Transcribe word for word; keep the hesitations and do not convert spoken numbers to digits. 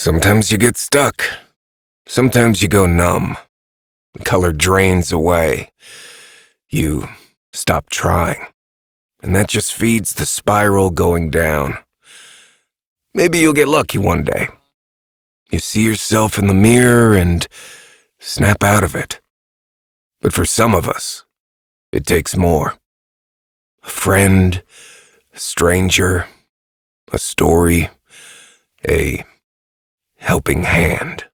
Sometimes you get stuck. Sometimes you go numb. The color drains away. You stop trying. And that just feeds the spiral going down. Maybe you'll get lucky one day. You see yourself in the mirror and snap out of it. But for some of us, it takes more. A friend, a stranger, a story, a helping hand.